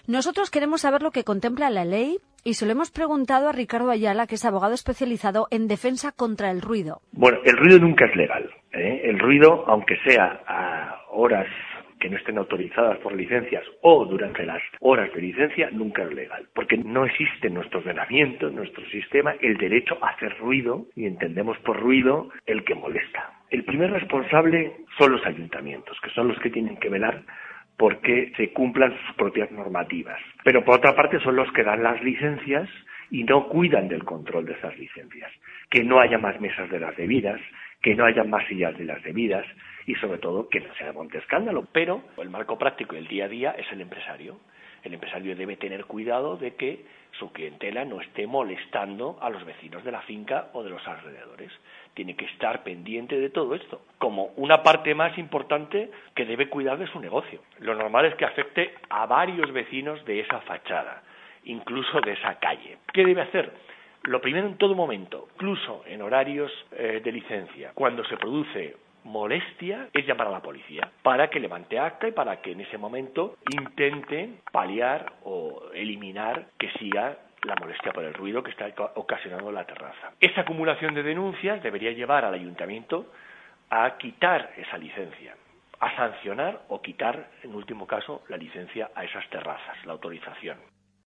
Nosotros queremos saber lo que contempla la ley y se lo hemos preguntado a Ricardo Ayala, que es abogado especializado en defensa contra el ruido. Bueno, el ruido nunca es legal, ¿eh? El ruido, aunque sea a horas que no estén autorizadas por licencias o durante las horas de licencia, nunca es legal, porque no existe en nuestro ordenamiento, en nuestro sistema, el derecho a hacer ruido, y entendemos por ruido el que molesta. El primer responsable son los ayuntamientos, que son los que tienen que velar porque se cumplan sus propias normativas. Pero por otra parte son los que dan las licencias y no cuidan del control de esas licencias. Que no haya más mesas de las debidas, que no haya más sillas de las debidas y sobre todo que no se monte escándalo. Pero el marco práctico y el día a día es el empresario. El empresario debe tener cuidado de que su clientela no esté molestando a los vecinos de la finca o de los alrededores. Tiene que estar pendiente de todo esto, como una parte más importante que debe cuidar de su negocio. Lo normal es que afecte a varios vecinos de esa fachada, incluso de esa calle. ¿Qué debe hacer? Lo primero, en todo momento, incluso en horarios de licencia, cuando se produce molestia, es llamar a la policía para que levante acta y para que en ese momento intente paliar o eliminar que siga la molestia por el ruido que está ocasionando la terraza. Esa acumulación de denuncias debería llevar al ayuntamiento a quitar esa licencia, a sancionar o quitar, en último caso, la licencia a esas terrazas, la autorización.